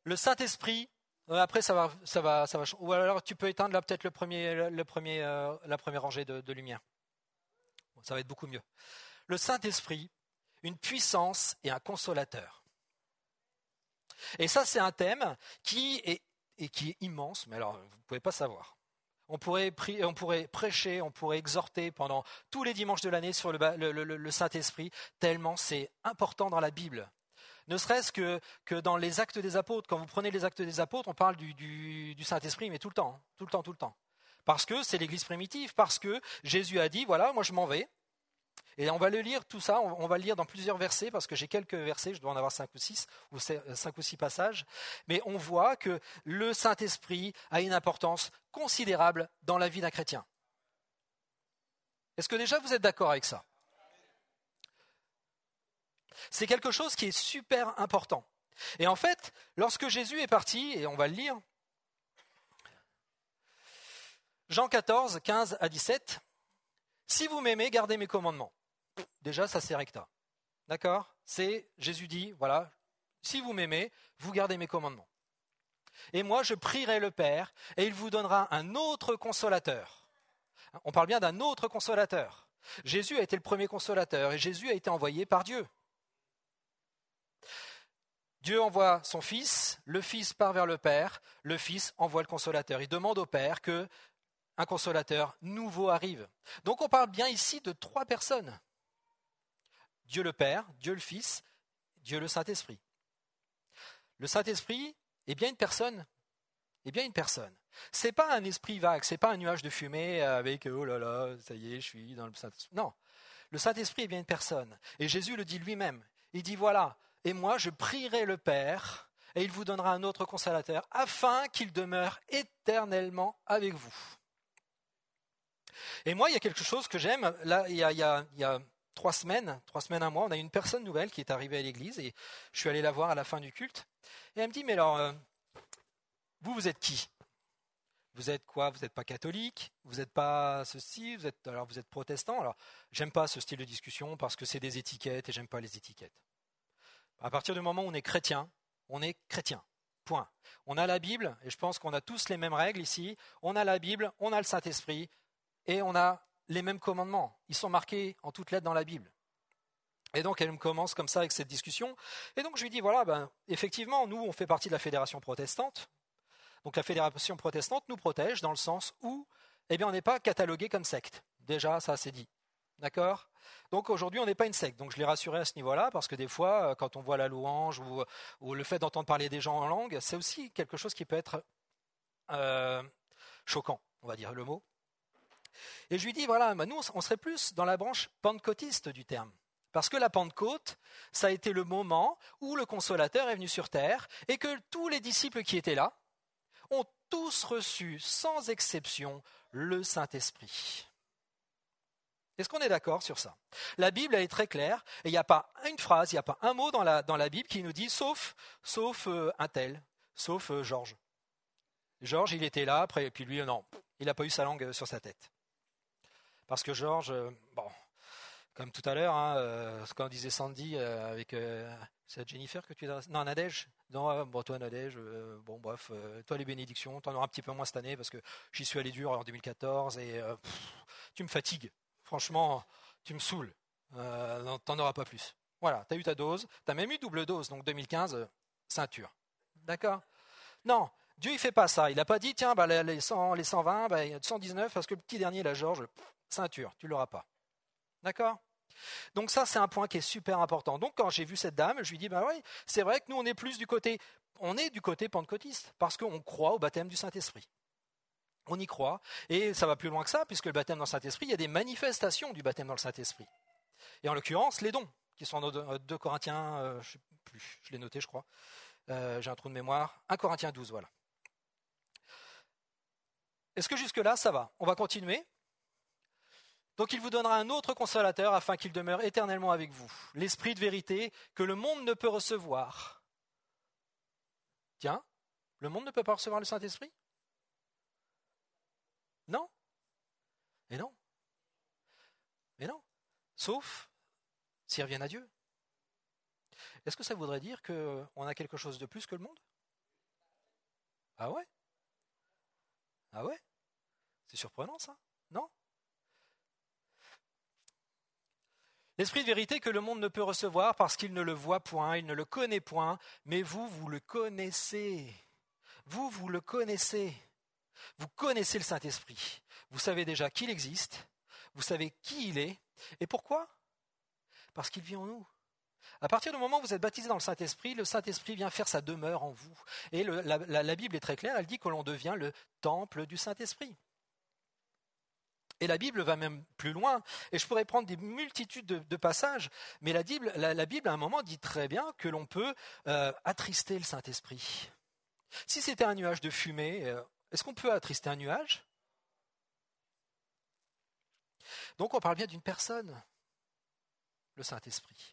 Le Saint-Esprit, après ça va, ou alors tu peux éteindre là peut-être la première rangée de lumière. Bon, ça va être beaucoup mieux. Le Saint-Esprit, une puissance et un consolateur. Et ça, c'est un thème qui est immense, mais alors vous ne pouvez pas savoir. On pourrait prêcher, on pourrait exhorter pendant tous les dimanches de l'année sur le Saint-Esprit, tellement c'est important dans la Bible. Ne serait-ce que dans les Actes des Apôtres, quand vous prenez les Actes des Apôtres, on parle du Saint-Esprit, mais tout le temps. Parce que c'est l'Église primitive, parce que Jésus a dit, voilà, moi je m'en vais. Et on va le lire tout ça, on va le lire dans plusieurs versets, parce que j'ai quelques versets, je dois en avoir 5 ou 6 passages. Mais on voit que le Saint-Esprit a une importance considérable dans la vie d'un chrétien. Est-ce que déjà vous êtes d'accord avec ça ? C'est quelque chose qui est super important. Et en fait, lorsque Jésus est parti, et on va le lire, Jean 14, 15 à 17, « Si vous m'aimez, gardez mes commandements. » Déjà, ça c'est recta. D'accord ? C'est, Jésus dit, voilà, si vous m'aimez, vous gardez mes commandements. Et moi, je prierai le Père, et il vous donnera un autre consolateur. On parle bien d'un autre consolateur. Jésus a été le premier consolateur, et Jésus a été envoyé par Dieu. Dieu envoie son Fils, le Fils part vers le Père, le Fils envoie le consolateur. Il demande au Père qu'un consolateur nouveau arrive. Donc on parle bien ici de 3 personnes. Dieu le Père, Dieu le Fils, Dieu le Saint-Esprit. Le Saint-Esprit est bien une personne. C'est pas un esprit vague, c'est pas un nuage de fumée avec oh là là, ça y est, je suis dans le Saint-Esprit. Non, le Saint-Esprit est bien une personne. Et Jésus le dit lui-même. Il dit voilà, et moi je prierai le Père, et il vous donnera un autre consolateur, afin qu'il demeure éternellement avec vous. Et moi, il y a quelque chose que j'aime. Là, il y a 3 semaines, 1 mois, on a une personne nouvelle qui est arrivée à l'église, et je suis allé la voir à la fin du culte. Et elle me dit, mais alors, vous êtes qui ? Vous êtes quoi ? Vous n'êtes pas catholique ? Vous n'êtes pas ceci ? Vous êtes protestant ? Alors, j'aime pas ce style de discussion parce que c'est des étiquettes et j'aime pas les étiquettes. À partir du moment où on est chrétien, point. On a la Bible, et je pense qu'on a tous les mêmes règles ici. On a la Bible, on a le Saint-Esprit, et on a les mêmes commandements. Ils sont marqués en toutes lettres dans la Bible. Et donc, elle me commence comme ça avec cette discussion. Et donc, je lui dis, voilà, effectivement, nous, on fait partie de la Fédération protestante. Donc, la Fédération protestante nous protège dans le sens où, on n'est pas catalogué comme secte. Déjà, ça, c'est dit. D'accord ? Donc aujourd'hui, on n'est pas une secte. Donc je l'ai rassuré à ce niveau-là, parce que des fois, quand on voit la louange ou le fait d'entendre parler des gens en langue, c'est aussi quelque chose qui peut être choquant, on va dire le mot. Et je lui dis, voilà, nous, on serait plus dans la branche pentecôtiste du terme. Parce que la Pentecôte, ça a été le moment où le Consolateur est venu sur terre et que tous les disciples qui étaient là ont tous reçu, sans exception, le Saint-Esprit. Est-ce qu'on est d'accord sur ça ? La Bible, elle est très claire, et il n'y a pas une phrase, il n'y a pas un mot dans la Bible qui nous dit sauf un tel, sauf Georges. Georges, il était là, après, et puis lui, non, il n'a pas eu sa langue sur sa tête. Parce que Georges, comme tout à l'heure, quand disait Sandy avec c'est Jennifer que tu as... Non, Nadège. Non, toi Nadège, bref, toi les bénédictions, t'en auras un petit peu moins cette année parce que j'y suis allé dur en 2014 et tu me fatigues. Franchement, tu me saoules. T'en auras pas plus. Voilà, t'as eu ta dose, t'as même eu double dose, donc 2015, ceinture. D'accord ? Non, Dieu il fait pas ça. Il n'a pas dit, tiens, les 120, 119, parce que le petit dernier, la Georges, ceinture, tu l'auras pas. D'accord ? Donc ça, c'est un point qui est super important. Donc quand j'ai vu cette dame, je lui dis, oui, c'est vrai que nous, on est du côté pentecôtiste, parce qu'on croit au baptême du Saint-Esprit. On y croit, et ça va plus loin que ça, puisque le baptême dans le Saint-Esprit, il y a des manifestations du baptême dans le Saint-Esprit. Et en l'occurrence, les dons, qui sont dans 2 Corinthiens, je ne sais plus, je l'ai noté, je crois, j'ai un trou de mémoire, 1 Corinthiens 12, voilà. Est-ce que jusque-là, ça va ? On va continuer. Donc il vous donnera un autre consolateur afin qu'il demeure éternellement avec vous, l'Esprit de vérité que le monde ne peut recevoir. Tiens, le monde ne peut pas recevoir le Saint-Esprit ? Non ? Mais non. Sauf s'ils reviennent à Dieu. Est-ce que ça voudrait dire qu'on a quelque chose de plus que le monde ? Ah ouais? Ah ouais? C'est surprenant ça, non? L'esprit de vérité que le monde ne peut recevoir parce qu'il ne le voit point, il ne le connaît point, mais vous, vous le connaissez. Vous, vous le connaissez. Vous connaissez le Saint-Esprit. Vous savez déjà qu'il existe, vous savez qui il est, et pourquoi? Parce qu'il vit en nous. À partir du moment où vous êtes baptisé dans le Saint-Esprit vient faire sa demeure en vous. Et la Bible est très claire, elle dit que l'on devient le temple du Saint-Esprit. Et la Bible va même plus loin, et je pourrais prendre des multitudes de passages, mais la Bible à un moment dit très bien que l'on peut attrister le Saint-Esprit. Si c'était un nuage de fumée, est-ce qu'on peut attrister un nuage? Donc on parle bien d'une personne, le Saint-Esprit.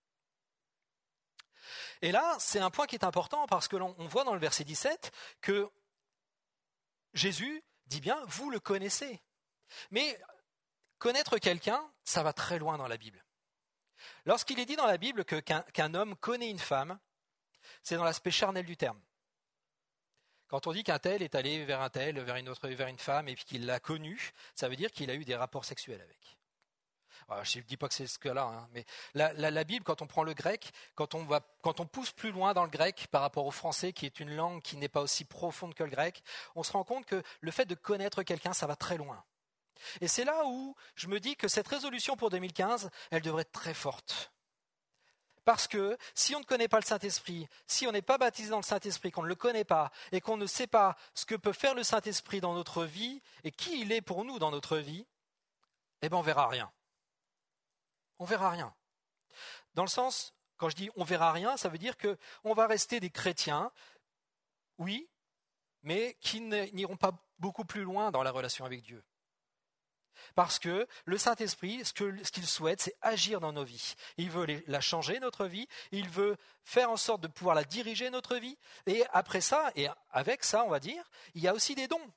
Et là, c'est un point qui est important parce que l'on voit dans le verset 17 que Jésus dit bien « vous le connaissez ». Mais connaître quelqu'un, ça va très loin dans la Bible. Lorsqu'il est dit dans la Bible qu'un homme connaît une femme, c'est dans l'aspect charnel du terme. Quand on dit qu'un tel est allé vers un tel, vers une femme, et qu'il l'a connue, ça veut dire qu'il a eu des rapports sexuels avec. Alors, je ne dis pas que c'est ce cas-là, hein, mais la Bible, quand on prend le grec, quand on pousse plus loin dans le grec par rapport au français, qui est une langue qui n'est pas aussi profonde que le grec, on se rend compte que le fait de connaître quelqu'un, ça va très loin. Et c'est là où je me dis que cette résolution pour 2015, elle devrait être très forte. Parce que si on ne connaît pas le Saint-Esprit, si on n'est pas baptisé dans le Saint-Esprit, qu'on ne le connaît pas, et qu'on ne sait pas ce que peut faire le Saint-Esprit dans notre vie, et qui il est pour nous dans notre vie, eh bien on ne verra rien. On ne verra rien. Dans le sens, quand je dis on ne verra rien, ça veut dire qu'on va rester des chrétiens, oui, mais qui n'iront pas beaucoup plus loin dans la relation avec Dieu. Parce que le Saint-Esprit, ce qu'il souhaite, c'est agir dans nos vies. Il veut la changer, notre vie. Il veut faire en sorte de pouvoir la diriger, notre vie. Et après ça, et avec ça, on va dire, il y a aussi des dons.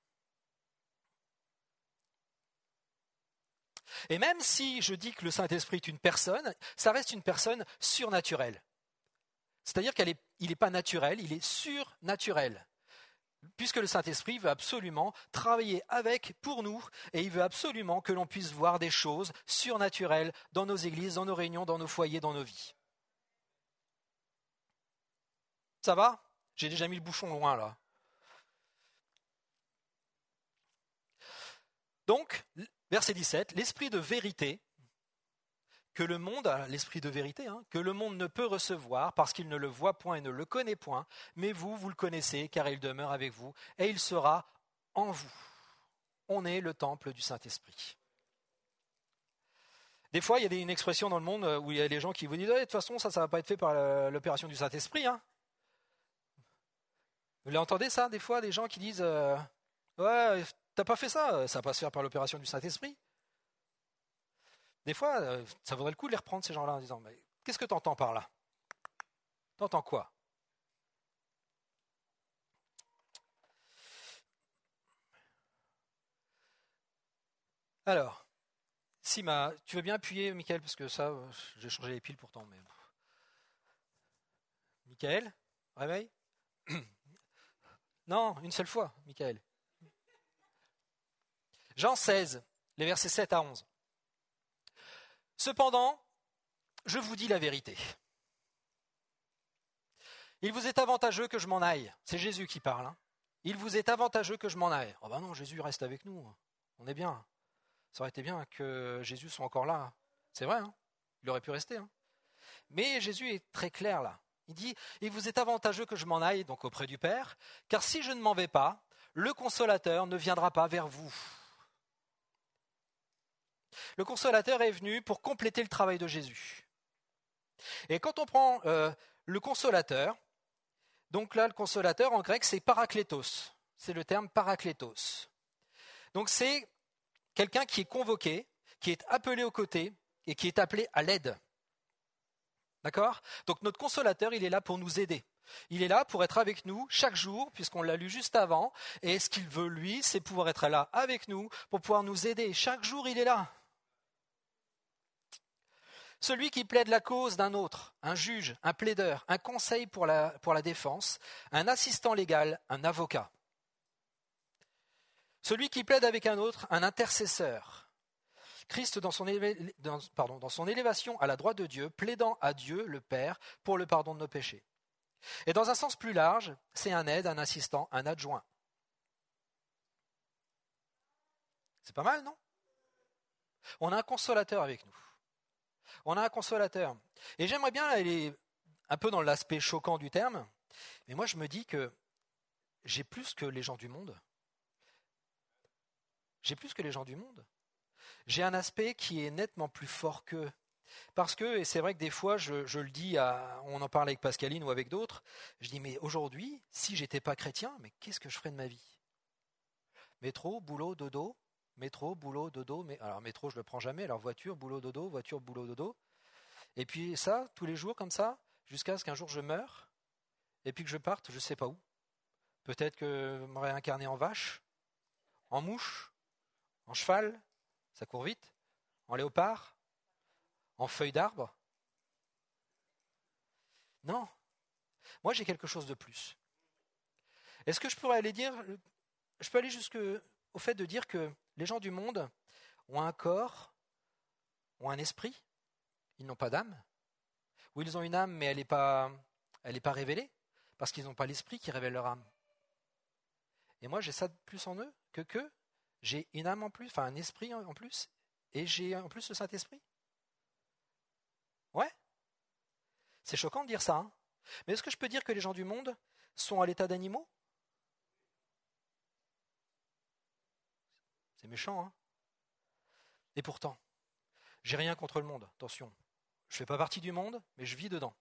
Et même si je dis que le Saint-Esprit est une personne, ça reste une personne surnaturelle. C'est-à-dire qu'il n'est pas naturel, il est surnaturel. Puisque le Saint-Esprit veut absolument travailler pour nous, et il veut absolument que l'on puisse voir des choses surnaturelles dans nos églises, dans nos réunions, dans nos foyers, dans nos vies. Ça va? J'ai déjà mis le bouchon loin là. Donc, verset 17, l'esprit de vérité, que le monde, l'esprit de vérité, que le monde ne peut recevoir parce qu'il ne le voit point et ne le connaît point, mais vous le connaissez car il demeure avec vous et il sera en vous. On est le temple du Saint-Esprit. Des fois, il y a une expression dans le monde où il y a des gens qui vous disent de toute façon, ça ne va pas être fait par l'opération du Saint-Esprit. Vous l'entendez ça, des fois, des gens qui disent ouais, t'as pas fait ça, ça va pas se faire par l'opération du Saint-Esprit. Des fois, ça vaudrait le coup de les reprendre, ces gens-là, en disant mais qu'est-ce que tu entends par là? T'entends quoi? Alors, tu veux bien appuyer, Michael, parce que ça, j'ai changé les piles pourtant. Mais... Michael, réveille. Non, une seule fois, Michael. Jean 16, les versets 7 à 11. Cependant, je vous dis la vérité. Il vous est avantageux que je m'en aille. C'est Jésus qui parle. Il vous est avantageux que je m'en aille. Oh ben non, Jésus reste avec nous. On est bien. Ça aurait été bien que Jésus soit encore là. C'est vrai, il aurait pu rester. Mais Jésus est très clair là. Il dit, il vous est avantageux que je m'en aille, donc auprès du Père, car si je ne m'en vais pas, le Consolateur ne viendra pas vers vous. Le Consolateur est venu pour compléter le travail de Jésus. Et quand on prend le Consolateur, donc là, le Consolateur en grec, c'est paraklétos. C'est le terme paraklétos. Donc c'est quelqu'un qui est convoqué, qui est appelé aux côtés et qui est appelé à l'aide. D'accord ? Donc notre Consolateur, il est là pour nous aider. Il est là pour être avec nous chaque jour, puisqu'on l'a lu juste avant. Et ce qu'il veut, lui, c'est pouvoir être là avec nous pour pouvoir nous aider. Chaque jour, il est là. Celui qui plaide la cause d'un autre, un juge, un plaideur, un conseil pour la défense, un assistant légal, un avocat. Celui qui plaide avec un autre, un intercesseur. Christ, dans son élévation à la droite de Dieu, plaidant à Dieu, le Père, pour le pardon de nos péchés. Et dans un sens plus large, c'est un aide, un assistant, un adjoint. C'est pas mal, non? On a un consolateur avec nous. On a un consolateur. Et j'aimerais bien aller un peu dans l'aspect choquant du terme, mais moi je me dis que j'ai plus que les gens du monde. J'ai plus que les gens du monde. J'ai un aspect qui est nettement plus fort qu'eux. Parce que, et c'est vrai que des fois, je le dis, on en parle avec Pascaline ou avec d'autres, je dis, mais aujourd'hui, si j'étais pas chrétien, mais qu'est-ce que je ferais de ma vie? Métro, boulot, dodo, métro, boulot, dodo, mais alors métro, je le prends jamais, alors voiture, boulot, dodo, et puis ça, tous les jours comme ça, jusqu'à ce qu'un jour je meure, et puis que je parte, je sais pas où. Peut-être que je me réincarner en vache, en mouche, en cheval, ça court vite, en léopard, en feuille d'arbre. Non, moi j'ai quelque chose de plus. Est-ce que je pourrais aller dire, je peux aller jusqu'au fait de dire que les gens du monde ont un corps, ont un esprit, ils n'ont pas d'âme, ou ils ont une âme mais elle n'est pas révélée, parce qu'ils n'ont pas l'esprit qui révèle leur âme. Et moi j'ai ça de plus en eux que j'ai une âme en plus, enfin un esprit en plus, et j'ai en plus le Saint-Esprit. Ouais, c'est choquant de dire ça, hein. Mais est-ce que je peux dire que les gens du monde sont à l'état d'animaux? C'est méchant, hein. Et pourtant, j'ai rien contre le monde, attention. Je ne fais pas partie du monde, mais je vis dedans.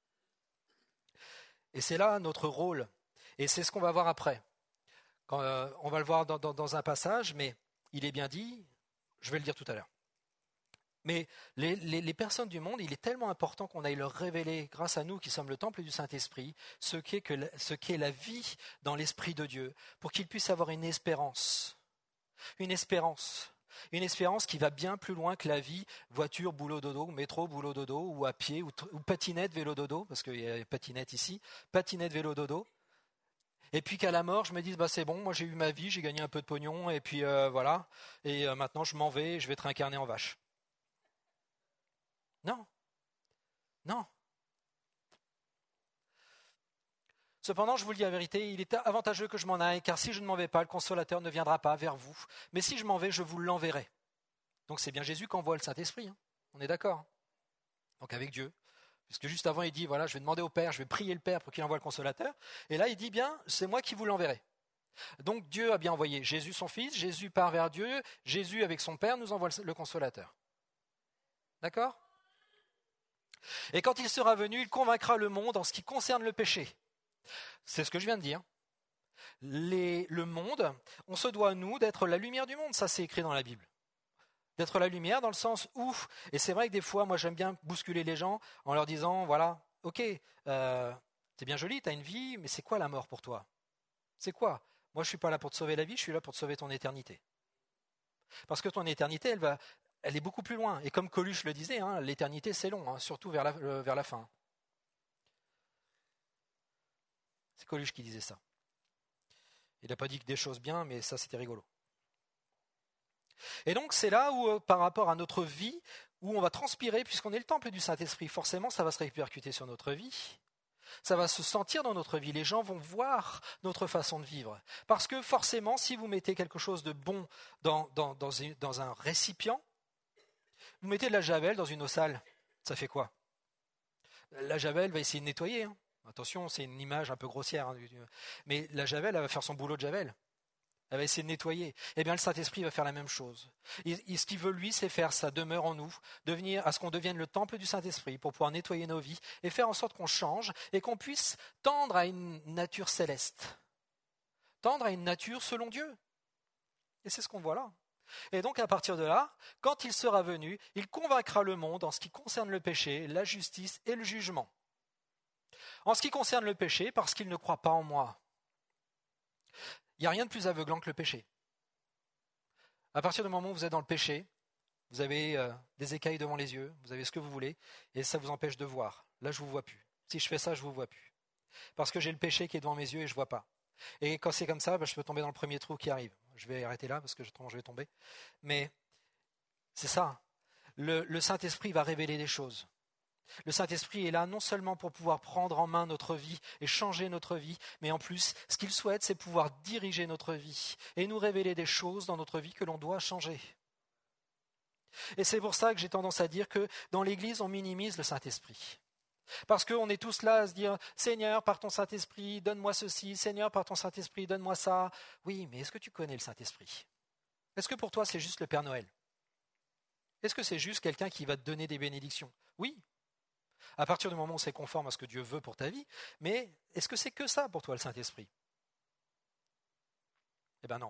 Et c'est là notre rôle. Et c'est ce qu'on va voir après. On va le voir dans un passage, mais il est bien dit, je vais le dire tout à l'heure. Mais les personnes du monde, il est tellement important qu'on aille leur révéler, grâce à nous qui sommes le temple du Saint-Esprit, ce qu'est la vie dans l'Esprit de Dieu, pour qu'ils puissent avoir une espérance. Une espérance qui va bien plus loin que la vie, voiture, boulot, dodo, métro, boulot, dodo, ou à pied, ou patinette, vélo, dodo, parce qu'il y a patinette ici, patinette, vélo, dodo. Et puis qu'à la mort, je me dise, c'est bon, moi j'ai eu ma vie, j'ai gagné un peu de pognon, et puis voilà, et maintenant je m'en vais, je vais te réincarner en vache. Non, non. Cependant, je vous le dis la vérité, il est avantageux que je m'en aille, car si je ne m'en vais pas, le consolateur ne viendra pas vers vous. Mais si je m'en vais, je vous l'enverrai. Donc c'est bien Jésus qui envoie le Saint-Esprit, hein. On est d'accord, hein. Donc avec Dieu. Puisque juste avant, il dit, voilà, je vais demander au Père, je vais prier le Père pour qu'il envoie le consolateur. Et là, il dit bien, c'est moi qui vous l'enverrai. Donc Dieu a bien envoyé Jésus son Fils, Jésus part vers Dieu, Jésus avec son Père nous envoie le consolateur. D'accord ? Et quand il sera venu, il convaincra le monde en ce qui concerne le péché. C'est ce que je viens de dire. Le monde, on se doit, nous, d'être la lumière du monde. Ça, c'est écrit dans la Bible. D'être la lumière dans le sens où, et c'est vrai que des fois, moi, j'aime bien bousculer les gens en leur disant, voilà, ok, c'est bien joli, tu as une vie, mais c'est quoi la mort pour toi? C'est quoi? Moi, je ne suis pas là pour te sauver la vie, je suis là pour te sauver ton éternité. Parce que ton éternité, elle est beaucoup plus loin. Et comme Coluche le disait, hein, l'éternité, c'est long, hein, surtout vers la fin. C'est Coluche qui disait ça. Il n'a pas dit que des choses bien, mais ça, c'était rigolo. Et donc, c'est là où, par rapport à notre vie, où on va transpirer, puisqu'on est le temple du Saint-Esprit, forcément, ça va se répercuter sur notre vie. Ça va se sentir dans notre vie. Les gens vont voir notre façon de vivre. Parce que forcément, si vous mettez quelque chose de bon dans un récipient, vous mettez de la javel dans une eau sale, ça fait quoi? La javel va essayer de nettoyer, hein. Attention, c'est une image un peu grossière, hein, mais la javel, elle va faire son boulot de javel. Elle va essayer de nettoyer. Eh bien, le Saint-Esprit va faire la même chose. Et ce qu'il veut, lui, c'est faire sa demeure en nous, à ce qu'on devienne le temple du Saint-Esprit pour pouvoir nettoyer nos vies et faire en sorte qu'on change et qu'on puisse tendre à une nature céleste. Tendre à une nature selon Dieu. Et c'est ce qu'on voit là. Et donc, à partir de là, quand il sera venu, il convaincra le monde en ce qui concerne le péché, la justice et le jugement. En ce qui concerne le péché, parce qu'il ne croit pas en moi. Il n'y a rien de plus aveuglant que le péché. À partir du moment où vous êtes dans le péché, Vous avez des écailles devant les yeux, vous avez ce que vous voulez, et ça vous empêche de voir. Là, je ne vous vois plus. Si je fais ça, je ne vous vois plus. Parce que j'ai le péché qui est devant mes yeux et je ne vois pas. Et quand c'est comme ça, je peux tomber dans le premier trou qui arrive. Je vais arrêter là parce que autrement je vais tomber. Mais c'est ça. Le Saint-Esprit va révéler des choses. Le Saint-Esprit est là non seulement pour pouvoir prendre en main notre vie et changer notre vie, mais en plus, ce qu'il souhaite, c'est pouvoir diriger notre vie et nous révéler des choses dans notre vie que l'on doit changer. Et c'est pour ça que j'ai tendance à dire que dans l'Église, on minimise le Saint-Esprit. Parce qu'on est tous là à se dire « Seigneur, par ton Saint-Esprit, donne-moi ceci. Seigneur, par ton Saint-Esprit, donne-moi ça. » Oui, mais est-ce que tu connais le Saint-Esprit? Est-ce que pour toi, c'est juste le Père Noël? Est-ce que c'est juste quelqu'un qui va te donner des bénédictions? Oui, à partir du moment où c'est conforme à ce que Dieu veut pour ta vie, mais est-ce que c'est que ça pour toi, le Saint-Esprit? Eh bien non.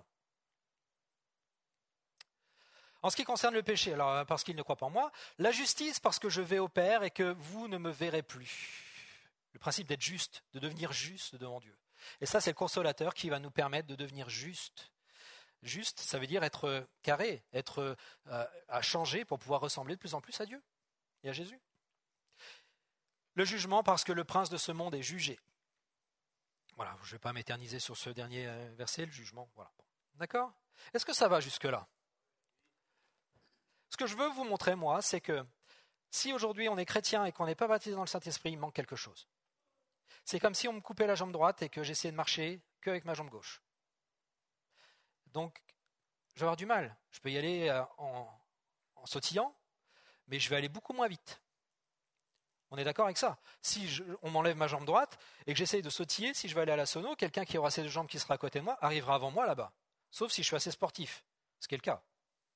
En ce qui concerne le péché, alors parce qu'il ne croit pas en moi, la justice parce que je vais au Père et que vous ne me verrez plus. Le principe d'être juste, de devenir juste devant Dieu. Et ça, c'est le consolateur qui va nous permettre de devenir juste. Juste, ça veut dire être carré, être à changer pour pouvoir ressembler de plus en plus à Dieu et à Jésus. Le jugement parce que le prince de ce monde est jugé. Voilà, je ne vais pas m'éterniser sur ce dernier verset, le jugement. Voilà. D'accord? Est-ce que ça va jusque-là? Ce que je veux vous montrer, moi, c'est que si aujourd'hui on est chrétien et qu'on n'est pas baptisé dans le Saint-Esprit, il manque quelque chose. C'est comme si on me coupait la jambe droite et que j'essayais de marcher qu'avec ma jambe gauche. Donc, je vais avoir du mal. Je peux y aller en sautillant, mais je vais aller beaucoup moins vite. On est d'accord avec ça? Si on m'enlève ma jambe droite et que j'essaye de sautiller, si je vais aller à la sono, quelqu'un qui aura ses deux jambes qui sera à côté de moi arrivera avant moi là-bas. Sauf si je suis assez sportif, ce qui est le cas.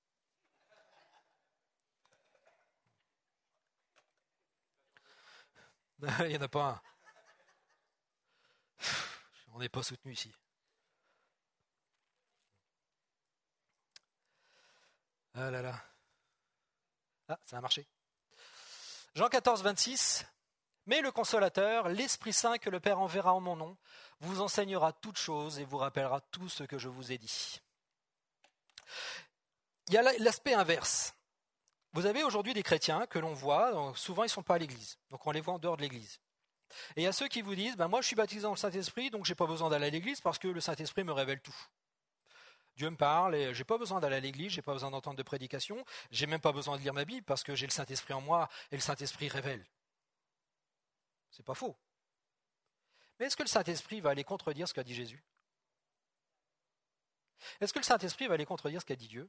Il n'y en a pas un. On n'est pas soutenu ici. Ah là là. Ah, ça a marché. Jean 14, 26. Mais le Consolateur, l'Esprit Saint que le Père enverra en mon nom, vous enseignera toutes choses et vous rappellera tout ce que je vous ai dit. Il y a l'aspect inverse. Vous avez aujourd'hui des chrétiens que l'on voit, souvent ils ne sont pas à l'église, donc on les voit en dehors de l'église. Et il y a ceux qui vous disent, moi je suis baptisé dans le Saint-Esprit, donc je n'ai pas besoin d'aller à l'église parce que le Saint-Esprit me révèle tout. Dieu me parle et je n'ai pas besoin d'aller à l'église, je n'ai pas besoin d'entendre de prédication, je n'ai même pas besoin de lire ma Bible parce que j'ai le Saint-Esprit en moi et le Saint-Esprit révèle. C'est pas faux. Mais est-ce que le Saint-Esprit va aller contredire ce qu'a dit Jésus? Est-ce que le Saint-Esprit va aller contredire ce qu'a dit Dieu?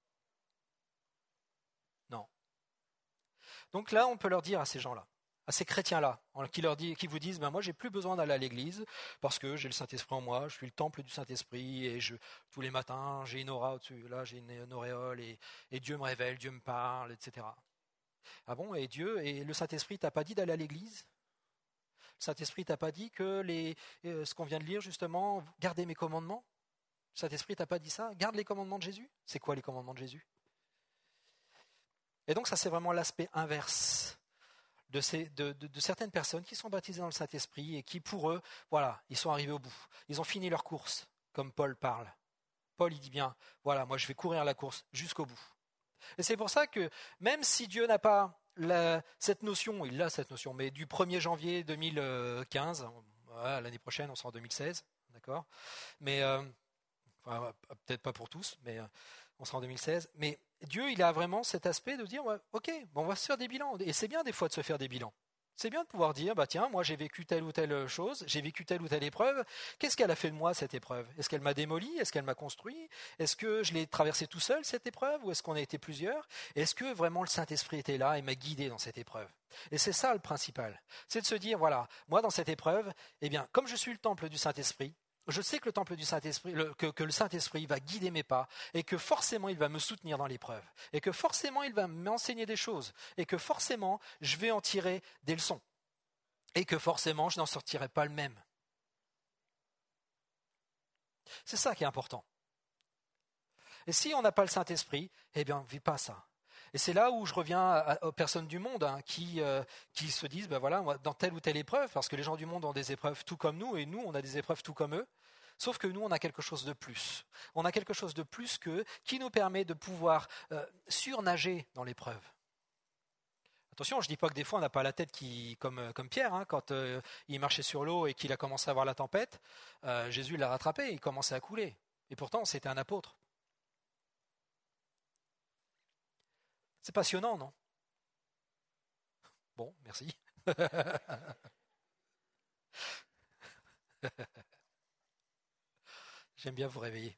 Non. Donc là, on peut leur dire à ces gens-là, à ces chrétiens-là, qui vous disent, moi j'ai plus besoin d'aller à l'église parce que j'ai le Saint-Esprit en moi, je suis le temple du Saint-Esprit et tous les matins j'ai une aura au-dessus, là j'ai une auréole et Dieu me révèle, Dieu me parle, etc. Ah bon, et le Saint-Esprit t'a pas dit d'aller à l'église? Le Saint-Esprit t'a pas dit que ce qu'on vient de lire justement, gardez mes commandements? Le Saint-Esprit t'a pas dit ça? Garde les commandements de Jésus? C'est quoi les commandements de Jésus? Et donc ça c'est vraiment l'aspect inverse de certaines personnes qui sont baptisées dans le Saint-Esprit et qui pour eux, voilà, ils sont arrivés au bout. Ils ont fini leur course, comme Paul parle. Paul il dit bien, voilà, moi je vais courir la course jusqu'au bout. Et c'est pour ça que même si Dieu n'a pas cette notion, il a cette notion, mais du 1er janvier 2015, l'année prochaine on sera en 2016, d'accord? Mais peut-être pas pour tous, mais on sera en 2016. Mais Dieu, il a vraiment cet aspect de dire, ok, on va se faire des bilans. Et c'est bien des fois de se faire des bilans. C'est bien de pouvoir dire, tiens, moi j'ai vécu telle ou telle chose, j'ai vécu telle ou telle épreuve. Qu'est-ce qu'elle a fait de moi, cette épreuve? Est-ce qu'elle m'a démoli? Est-ce qu'elle m'a construit? Est-ce que je l'ai traversée tout seul, cette épreuve? Ou est-ce qu'on a été plusieurs? Est-ce que vraiment le Saint-Esprit était là et m'a guidé dans cette épreuve? Et c'est ça le principal. C'est de se dire, voilà, moi dans cette épreuve, eh bien, comme je suis le temple du Saint-Esprit, je sais que le temple du Saint-Esprit, que le Saint-Esprit va guider mes pas et que forcément il va me soutenir dans l'épreuve et que forcément il va m'enseigner des choses et que forcément je vais en tirer des leçons et que forcément je n'en sortirai pas le même. C'est ça qui est important. Et si on n'a pas le Saint-Esprit, eh bien on ne vit pas ça. Et c'est là où je reviens aux personnes du monde qui se disent, voilà, dans telle ou telle épreuve, parce que les gens du monde ont des épreuves tout comme nous, et nous, on a des épreuves tout comme eux, Sauf que nous, on a quelque chose de plus. On a quelque chose de plus qui nous permet de pouvoir surnager dans l'épreuve. Attention, je ne dis pas que des fois on n'a pas la tête comme Pierre, hein, quand il marchait sur l'eau et qu'il a commencé à voir la tempête, Jésus l'a rattrapé, il commençait à couler. Et pourtant, c'était un apôtre. C'est passionnant, non? Bon, merci. J'aime bien vous réveiller.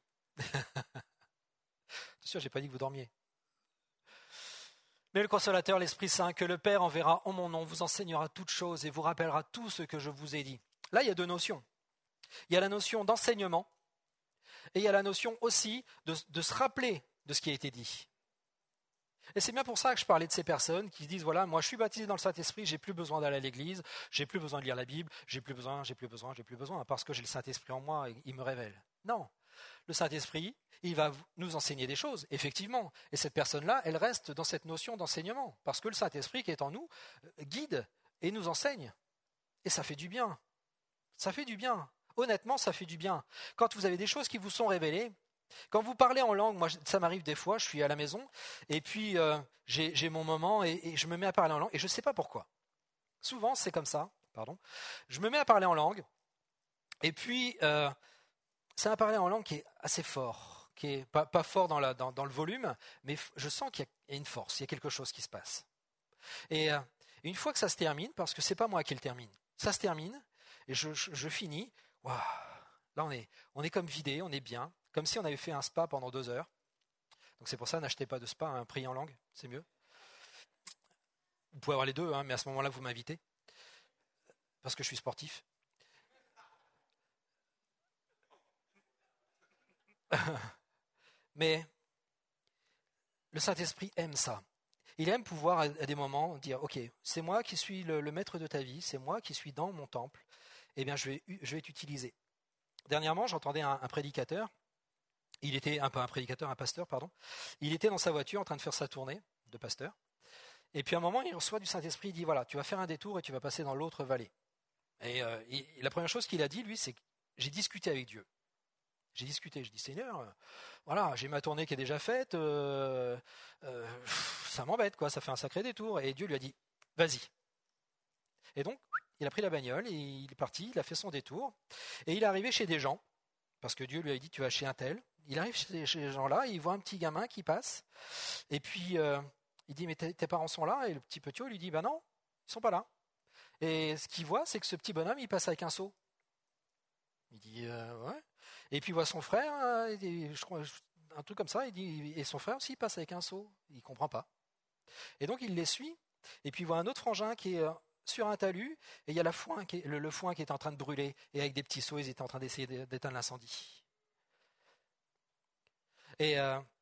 C'est sûr, j'ai pas dit que vous dormiez. Mais le consolateur, l'Esprit Saint, que le Père enverra en mon nom, vous enseignera toutes choses et vous rappellera tout ce que je vous ai dit. Là, il y a deux notions. Il y a la notion d'enseignement et il y a la notion aussi de se rappeler de ce qui a été dit. Et c'est bien pour ça que je parlais de ces personnes qui se disent, voilà, moi je suis baptisé dans le Saint-Esprit, j'ai plus besoin d'aller à l'église, j'ai plus besoin de lire la Bible, j'ai plus besoin, parce que j'ai le Saint-Esprit en moi et il me révèle. Non, le Saint-Esprit, il va nous enseigner des choses, effectivement. Et cette personne-là, elle reste dans cette notion d'enseignement, parce que le Saint-Esprit qui est en nous guide et nous enseigne. Et ça fait du bien. Ça fait du bien. Honnêtement, ça fait du bien. Quand vous avez des choses qui vous sont révélées, quand vous parlez en langue, moi ça m'arrive des fois, je suis à la maison, et puis j'ai mon moment et je me mets à parler en langue, et je ne sais pas pourquoi. Souvent, c'est comme ça, pardon. Je me mets à parler en langue, et puis c'est un parler en langue qui est assez fort, qui est pas fort dans le volume, mais je sens qu'il y a une force, il y a quelque chose qui se passe. Et une fois que ça se termine, parce que c'est pas moi qui le termine, ça se termine, et je finis, waouh, là on est comme vidé, on est bien, comme si on avait fait un spa pendant 2 heures. Donc c'est pour ça, n'achetez pas de spa, hein, priez en langue, c'est mieux. Vous pouvez avoir les deux, hein, mais à ce moment-là, vous m'invitez, parce que je suis sportif. Mais le Saint-Esprit aime ça. Il aime pouvoir à des moments dire, ok, c'est moi qui suis le maître de ta vie, c'est moi qui suis dans mon temple, eh bien je vais t'utiliser. Dernièrement, j'entendais un prédicateur, un pasteur, pardon. Il était dans sa voiture en train de faire sa tournée de pasteur. Et puis à un moment, il reçoit du Saint-Esprit, il dit, voilà, tu vas faire un détour et tu vas passer dans l'autre vallée. Et la première chose qu'il a dit, lui, c'est que j'ai discuté avec Dieu. Je dis, Seigneur, voilà, j'ai ma tournée qui est déjà faite, ça m'embête, quoi, ça fait un sacré détour. Et Dieu lui a dit, vas-y. Et donc, il a pris la bagnole, et il est parti, il a fait son détour, et il est arrivé chez des gens, parce que Dieu lui a dit, tu vas chez un tel. Il arrive chez ces gens-là, il voit un petit gamin qui passe, et puis il dit, mais tes parents sont là? Et le petit petiot lui dit, ben non, ils sont pas là. Et ce qu'il voit, c'est que ce petit bonhomme, il passe avec un seau. Il dit, ouais. Et puis il voit son frère, je crois, un truc comme ça, il dit, et son frère aussi, il passe avec un seau. Il comprend pas. Et donc il les suit, et puis il voit un autre frangin qui est sur un talus, et il y a le foin qui est en train de brûler, et avec des petits seaux, ils étaient en train d'essayer d'éteindre l'incendie. Et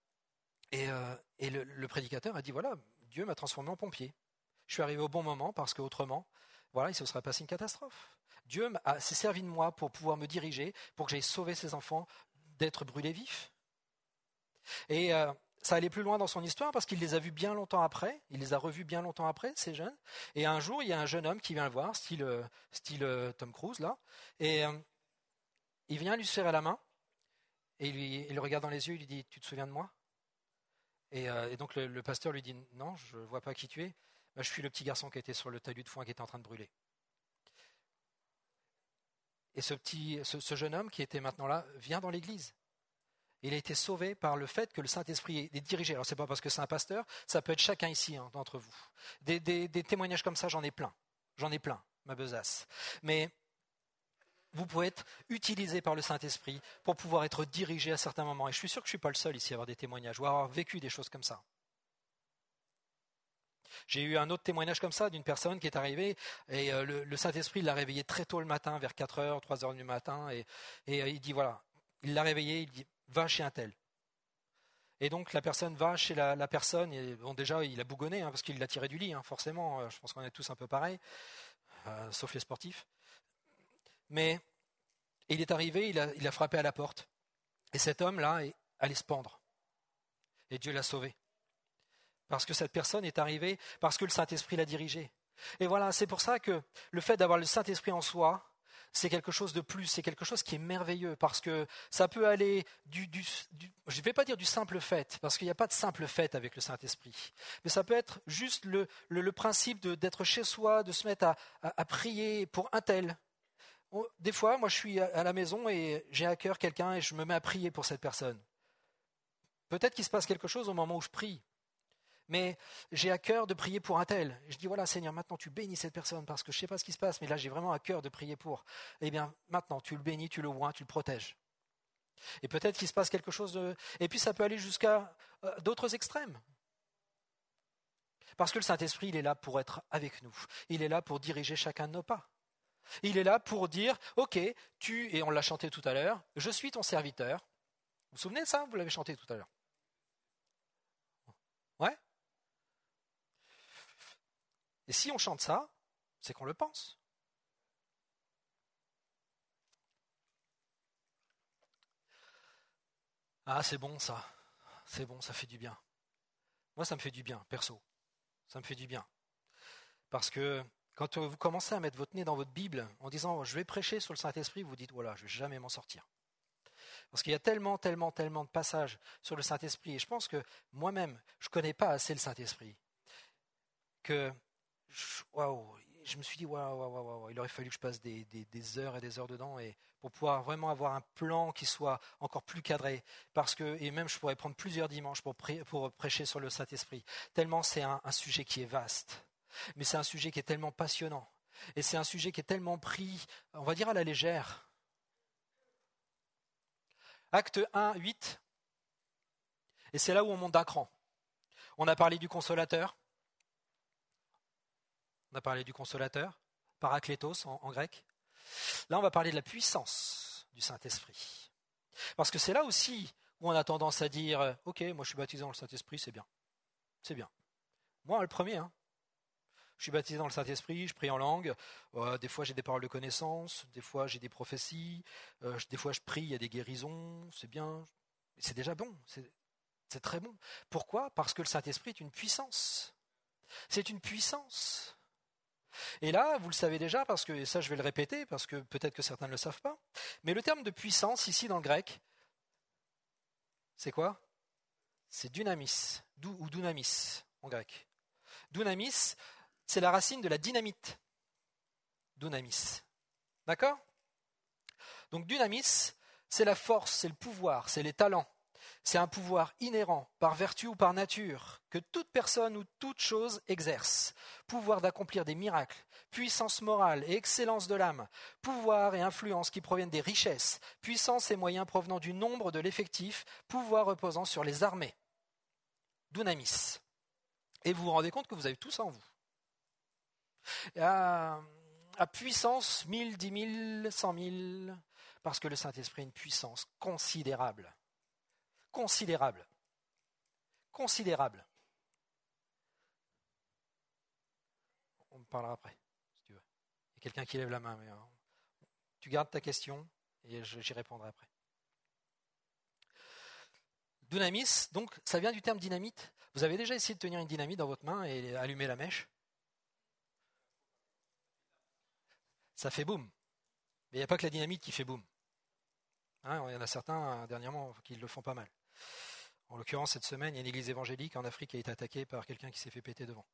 le prédicateur a dit, voilà, Dieu m'a transformé en pompier. Je suis arrivé au bon moment, parce qu'autrement, voilà, il se serait passé une catastrophe. Dieu s'est servi de moi pour pouvoir me diriger, pour que j'aille sauver ses enfants d'être brûlés vifs. Et ça allait plus loin dans son histoire parce qu'il les a vus bien longtemps après, il les a revus bien longtemps après, ces jeunes. Et un jour, il y a un jeune homme qui vient le voir, style Tom Cruise, là, et il vient lui serrer la main, et il le regarde dans les yeux, il lui dit, tu te souviens de moi? Et donc le pasteur lui dit, non, je ne vois pas qui tu es. Ben, je suis le petit garçon qui était sur le talus de foin qui était en train de brûler. Et ce jeune homme qui était maintenant là vient dans l'église. Il a été sauvé par le fait que le Saint-Esprit est dirigé. Alors c'est pas parce que c'est un pasteur, ça peut être chacun ici, hein, d'entre vous. Des témoignages comme ça, j'en ai plein, ma besace. Mais vous pouvez être utilisé par le Saint-Esprit pour pouvoir être dirigé à certains moments. Et je suis sûr que je ne suis pas le seul ici à avoir des témoignages ou à avoir vécu des choses comme ça. J'ai eu un autre témoignage comme ça d'une personne qui est arrivée et le Saint-Esprit l'a réveillé très tôt le matin, vers 4h, 3h du matin. Et il dit, voilà, il l'a réveillé, il dit, va chez un tel. Et donc la personne va chez la personne, et bon déjà il a bougonné, hein, parce qu'il l'a tiré du lit, hein, forcément, je pense qu'on est tous un peu pareils, sauf les sportifs. Mais il est arrivé, il a frappé à la porte. Et cet homme-là allait se pendre. Et Dieu l'a sauvé. Parce que cette personne est arrivée, parce que le Saint-Esprit l'a dirigé. Et voilà, c'est pour ça que le fait d'avoir le Saint-Esprit en soi c'est quelque chose de plus, c'est quelque chose qui est merveilleux, parce que ça peut aller je ne vais pas dire du simple fait, parce qu'il n'y a pas de simple fait avec le Saint-Esprit, mais ça peut être juste le principe d'être chez soi, de se mettre à prier pour un tel. Des fois, moi je suis à la maison et j'ai à cœur quelqu'un et je me mets à prier pour cette personne. Peut-être qu'il se passe quelque chose au moment où je prie, mais j'ai à cœur de prier pour un tel. Je dis, voilà Seigneur, maintenant tu bénis cette personne parce que je ne sais pas ce qui se passe, mais là j'ai vraiment à cœur de prier pour. Eh bien maintenant tu le bénis, tu le oins, tu le protèges. Et peut-être qu'il se passe quelque chose Et puis ça peut aller jusqu'à d'autres extrêmes. Parce que le Saint-Esprit, il est là pour être avec nous. Il est là pour diriger chacun de nos pas. Il est là pour dire, ok, et on l'a chanté tout à l'heure, je suis ton serviteur. Vous vous souvenez de ça? Vous l'avez chanté tout à l'heure. Ouais. Et si on chante ça, c'est qu'on le pense. Ah, c'est bon ça. C'est bon, ça fait du bien. Moi, ça me fait du bien, perso. Ça me fait du bien. Parce que quand vous commencez à mettre votre nez dans votre Bible en disant « je vais prêcher sur le Saint-Esprit », vous dites « voilà, je ne vais jamais m'en sortir ». Parce qu'il y a tellement de passages sur le Saint-Esprit. Et je pense que moi-même, je ne connais pas assez le Saint-Esprit. Que, je me suis dit, waouh, il aurait fallu que je passe des heures et des heures dedans et pour pouvoir vraiment avoir un plan qui soit encore plus cadré. Et même, je pourrais prendre plusieurs dimanches pour prêcher sur le Saint-Esprit. Tellement c'est un sujet qui est vaste. Mais c'est un sujet qui est tellement passionnant. Et c'est un sujet qui est tellement pris, on va dire, à la légère. Acte 1, 8. Et c'est là où on monte d'un cran. On a parlé du consolateur. On a parlé du consolateur, paraklétos en grec. Là, on va parler de la puissance du Saint-Esprit. Parce que c'est là aussi où on a tendance à dire « Ok, moi je suis baptisé dans le Saint-Esprit, c'est bien. C'est bien. » Moi, le premier, je suis baptisé dans le Saint-Esprit, je prie en langue. Des fois, j'ai des paroles de connaissance. Des fois, j'ai des prophéties. Des fois, je prie, il y a des guérisons. C'est bien. C'est déjà bon. C'est très bon. Pourquoi? Parce que le Saint-Esprit est une puissance. C'est une puissance. Et là, vous le savez déjà, parce que, et ça je vais le répéter, parce que peut-être que certains ne le savent pas, mais le terme de puissance, ici dans le grec, c'est quoi? C'est dynamis, ou dunamis en grec. Dunamis, c'est la racine de la dynamite. Dunamis. D'accord? Donc dynamis, c'est la force, c'est le pouvoir, c'est les talents. C'est un pouvoir inhérent, par vertu ou par nature, que toute personne ou toute chose exerce. Pouvoir d'accomplir des miracles, puissance morale et excellence de l'âme, pouvoir et influence qui proviennent des richesses, puissance et moyens provenant du nombre de l'effectif, pouvoir reposant sur les armées. Dunamis. Et vous vous rendez compte que vous avez tout ça en vous. À puissance 1000, 10 000, 100 000, parce que le Saint-Esprit a une puissance considérable. Considérable. Considérable. On me parlera après, si tu veux. Il y a quelqu'un qui lève la main. Mais, tu gardes ta question et j'y répondrai après. Dunamis, donc ça vient du terme dynamite. Vous avez déjà essayé de tenir une dynamite dans votre main et allumer la mèche? Ça fait boum. Mais il n'y a pas que la dynamite qui fait boum. Il y en a certains dernièrement qui le font pas mal. En l'occurrence, cette semaine, il y a une église évangélique en Afrique qui a été attaquée par quelqu'un qui s'est fait péter devant.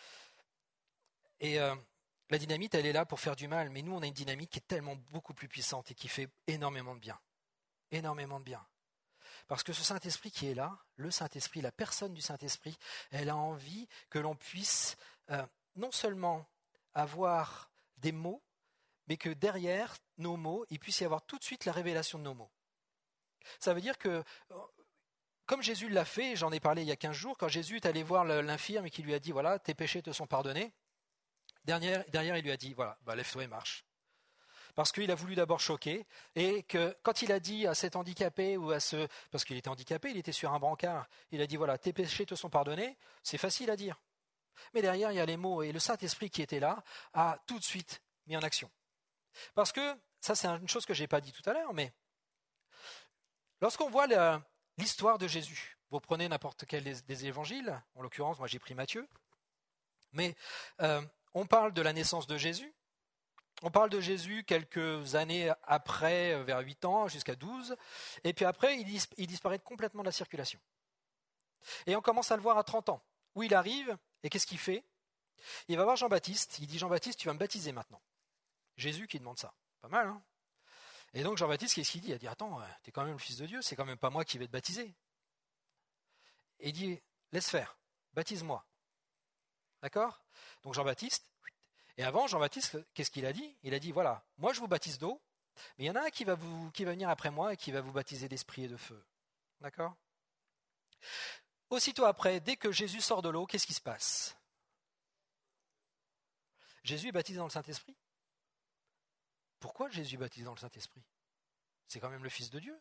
Et la dynamite, elle est là pour faire du mal, mais nous, on a une dynamite qui est tellement beaucoup plus puissante et qui fait énormément de bien. Énormément de bien. Parce que ce Saint-Esprit qui est là, le Saint-Esprit, la personne du Saint-Esprit, elle a envie que l'on puisse non seulement avoir des mots, mais que derrière nos mots, il puisse y avoir tout de suite la révélation de nos mots. Ça veut dire que, comme Jésus l'a fait, j'en ai parlé il y a 15 jours, quand Jésus est allé voir l'infirme et qui lui a dit, voilà, tes péchés te sont pardonnés, derrière il lui a dit, voilà, lève-toi et marche. Parce qu'il a voulu d'abord choquer, et que quand il a dit à cet handicapé, parce qu'il était handicapé, il était sur un brancard, il a dit, voilà, tes péchés te sont pardonnés, c'est facile à dire. Mais derrière, il y a les mots, et le Saint-Esprit qui était là a tout de suite mis en action. Parce que, ça c'est une chose que je n'ai pas dit tout à l'heure, mais lorsqu'on voit l'histoire de Jésus, vous prenez n'importe quel des évangiles, en l'occurrence, moi j'ai pris Matthieu, mais on parle de la naissance de Jésus, On parle de Jésus quelques années après, vers 8 ans, jusqu'à 12, et puis après, il disparaît complètement de la circulation. Et on commence à le voir à 30 ans, où il arrive, et qu'est-ce qu'il fait? Il va voir Jean-Baptiste, il dit « Jean-Baptiste, tu vas me baptiser maintenant ». Jésus qui demande ça, pas mal, hein? Et donc Jean-Baptiste, qu'est-ce qu'il dit? Il dit « Attends, t'es quand même le Fils de Dieu, c'est quand même pas moi qui vais te baptiser ». Et il dit « Laisse faire, baptise-moi ». D'accord? Donc Jean-Baptiste, et avant Jean-Baptiste, qu'est-ce qu'il a dit? Il a dit « Voilà, moi je vous baptise d'eau, mais il y en a un qui va venir après moi et qui va vous baptiser d'esprit et de feu. » D'accord? Aussitôt après, dès que Jésus sort de l'eau, qu'est-ce qui se passe? Jésus est baptisé dans le Saint-Esprit. Pourquoi Jésus est baptisé dans le Saint-Esprit? C'est quand même le Fils de Dieu.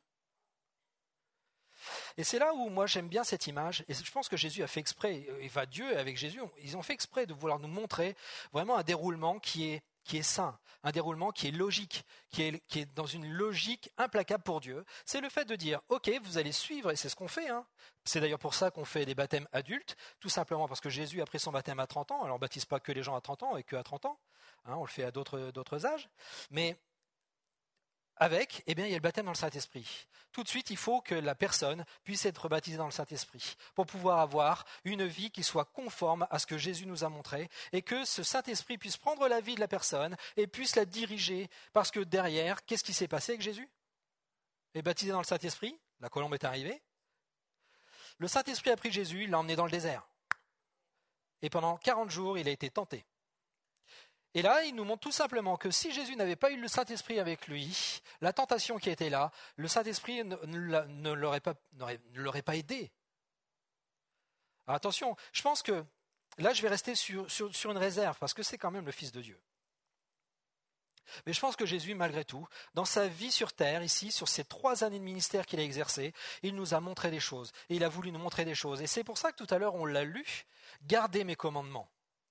Et c'est là où moi j'aime bien cette image, et je pense que Jésus a fait exprès, enfin Dieu avec Jésus, ils ont fait exprès de vouloir nous montrer vraiment un déroulement qui est sain, un déroulement qui est logique, qui est dans une logique implacable pour Dieu. C'est le fait de dire, ok, vous allez suivre, et c'est ce qu'on fait, hein. C'est d'ailleurs pour ça qu'on fait des baptêmes adultes, tout simplement parce que Jésus a pris son baptême à 30 ans, alors on ne baptise pas que les gens à 30 ans et que à 30 ans, hein, on le fait à d'autres âges, mais avec, eh bien, il y a le baptême dans le Saint-Esprit. Tout de suite, il faut que la personne puisse être baptisée dans le Saint-Esprit pour pouvoir avoir une vie qui soit conforme à ce que Jésus nous a montré et que ce Saint-Esprit puisse prendre la vie de la personne et puisse la diriger. Parce que derrière, qu'est-ce qui s'est passé avec Jésus? Il est baptisé dans le Saint-Esprit, la colombe est arrivée. Le Saint-Esprit a pris Jésus, il l'a emmené dans le désert. Et pendant 40 jours, il a été tenté. Et là, il nous montre tout simplement que si Jésus n'avait pas eu le Saint-Esprit avec lui, la tentation qui était là, le Saint-Esprit ne l'aurait pas aidé. Alors attention, je pense que là, je vais rester sur une réserve, parce que c'est quand même le Fils de Dieu. Mais je pense que Jésus, malgré tout, dans sa vie sur terre, ici, sur ces 3 années de ministère qu'il a exercé, il nous a montré des choses. Et il a voulu nous montrer des choses. Et c'est pour ça que tout à l'heure, on l'a lu, « Gardez mes commandements ».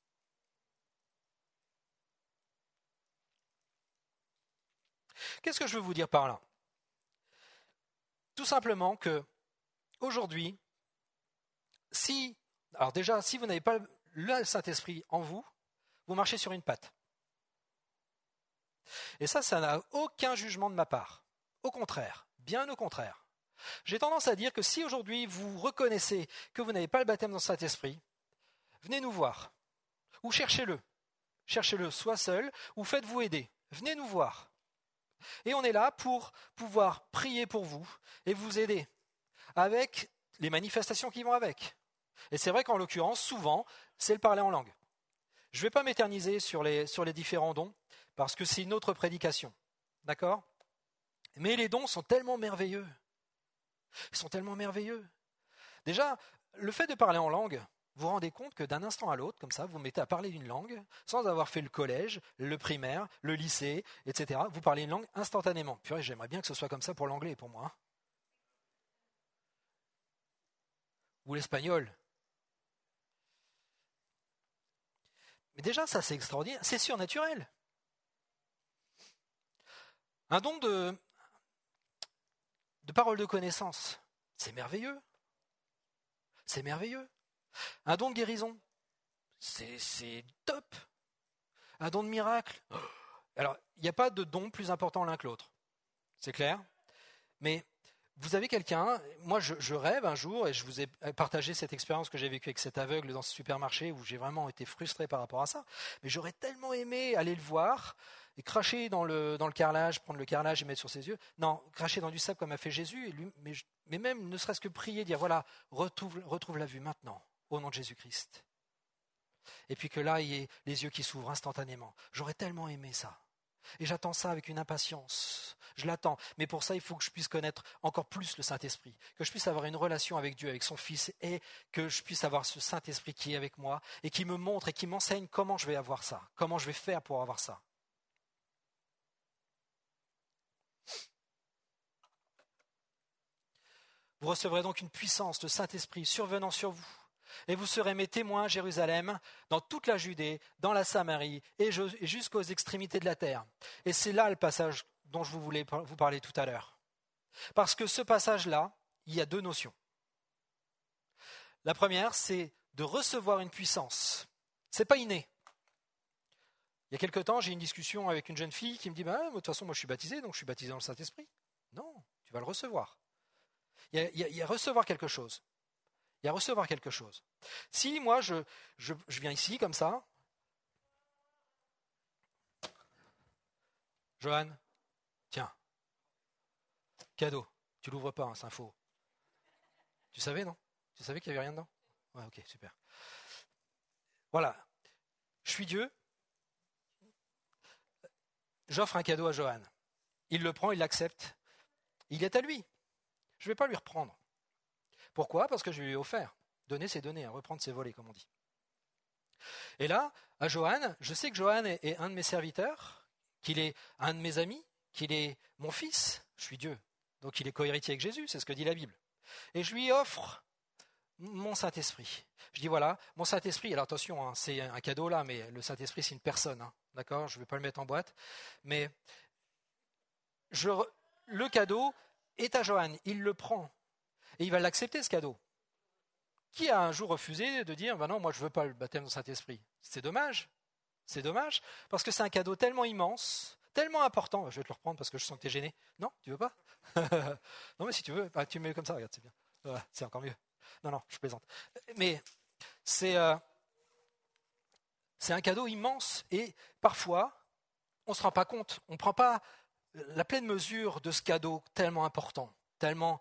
Qu'est-ce que je veux vous dire par là? Tout simplement que aujourd'hui, si vous n'avez pas le Saint-Esprit en vous, vous marchez sur une patte. Et ça n'a aucun jugement de ma part. Au contraire, bien au contraire. J'ai tendance à dire que si aujourd'hui vous reconnaissez que vous n'avez pas le baptême dans le Saint-Esprit, venez nous voir, ou cherchez-le. Cherchez-le soit seul, ou faites-vous aider. Venez nous voir. Et on est là pour pouvoir prier pour vous et vous aider avec les manifestations qui vont avec. Et c'est vrai qu'en l'occurrence, souvent, c'est le parler en langue. Je ne vais pas m'éterniser sur les différents dons, parce que c'est une autre prédication. D'accord? Mais les dons sont tellement merveilleux. Ils sont tellement merveilleux. Déjà, le fait de parler en langue, vous vous rendez compte que d'un instant à l'autre, comme ça, vous mettez à parler d'une langue, sans avoir fait le collège, le primaire, le lycée, etc. Vous parlez une langue instantanément. Purée, j'aimerais bien que ce soit comme ça pour l'anglais et pour moi. Ou l'espagnol. Mais déjà, ça c'est extraordinaire, c'est surnaturel. Un don de parole de connaissance, c'est merveilleux. C'est merveilleux. Un don de guérison, c'est top. Un don de miracle. Alors, il n'y a pas de don plus important l'un que l'autre. C'est clair? Mais vous avez quelqu'un, moi je rêve un jour, et je vous ai partagé cette expérience que j'ai vécue avec cet aveugle dans ce supermarché où j'ai vraiment été frustré par rapport à ça. Mais j'aurais tellement aimé aller le voir et cracher dans le carrelage, prendre le carrelage et mettre sur ses yeux. Non, cracher dans du sable comme a fait Jésus, mais même ne serait-ce que prier, dire voilà, retrouve la vue maintenant, au nom de Jésus-Christ. Et puis que là, il y ait les yeux qui s'ouvrent instantanément. J'aurais tellement aimé ça. Et j'attends ça avec une impatience. Je l'attends. Mais pour ça, il faut que je puisse connaître encore plus le Saint-Esprit. Que je puisse avoir une relation avec Dieu, avec son Fils. Et que je puisse avoir ce Saint-Esprit qui est avec moi et qui me montre et qui m'enseigne comment je vais avoir ça. Comment je vais faire pour avoir ça. Vous recevrez donc une puissance de Saint-Esprit survenant sur vous. Et vous serez mes témoins à Jérusalem, dans toute la Judée, dans la Samarie et jusqu'aux extrémités de la terre. Et c'est là le passage dont je voulais vous parler tout à l'heure. Parce que ce passage-là, il y a 2 notions. La première, c'est de recevoir une puissance. Ce n'est pas inné. Il y a quelque temps, j'ai une discussion avec une jeune fille qui me dit de toute façon, moi je suis baptisé, donc je suis baptisé dans le Saint-Esprit. Non, tu vas le recevoir. Il y a recevoir quelque chose. Il y a recevoir quelque chose. Si moi je viens ici comme ça, Johan, tiens, cadeau, tu l'ouvres pas, hein, c'est un faux. Tu savais, non? Tu savais qu'il n'y avait rien dedans? Ouais, ok, super. Voilà, je suis Dieu, j'offre un cadeau à Johan. Il le prend, il l'accepte, il est à lui. Je ne vais pas lui reprendre. Pourquoi? Parce que je lui ai offert. Donner, c'est donner, hein, reprendre, c'est voler, comme on dit. Et là, à Johan, je sais que Johan est un de mes serviteurs, qu'il est un de mes amis, qu'il est mon fils, je suis Dieu. Donc il est cohéritier avec Jésus, c'est ce que dit la Bible. Et je lui offre mon Saint-Esprit. Je dis voilà, mon Saint-Esprit, alors attention, hein, c'est un cadeau là, mais le Saint-Esprit c'est une personne, hein, d'accord? Je ne vais pas le mettre en boîte, mais le cadeau est à Johan, il le prend, et il va l'accepter ce cadeau. Qui a un jour refusé de dire non, moi je ne veux pas le baptême du Saint-Esprit? C'est dommage, parce que c'est un cadeau tellement immense, tellement important. Je vais te le reprendre parce que je sens que tu es gêné. Non, tu veux pas? Non, mais si tu veux, tu me mets comme ça, regarde, c'est bien. Voilà, c'est encore mieux. Non, je plaisante. Mais c'est un cadeau immense et parfois, on ne se rend pas compte, on ne prend pas la pleine mesure de ce cadeau tellement important, tellement...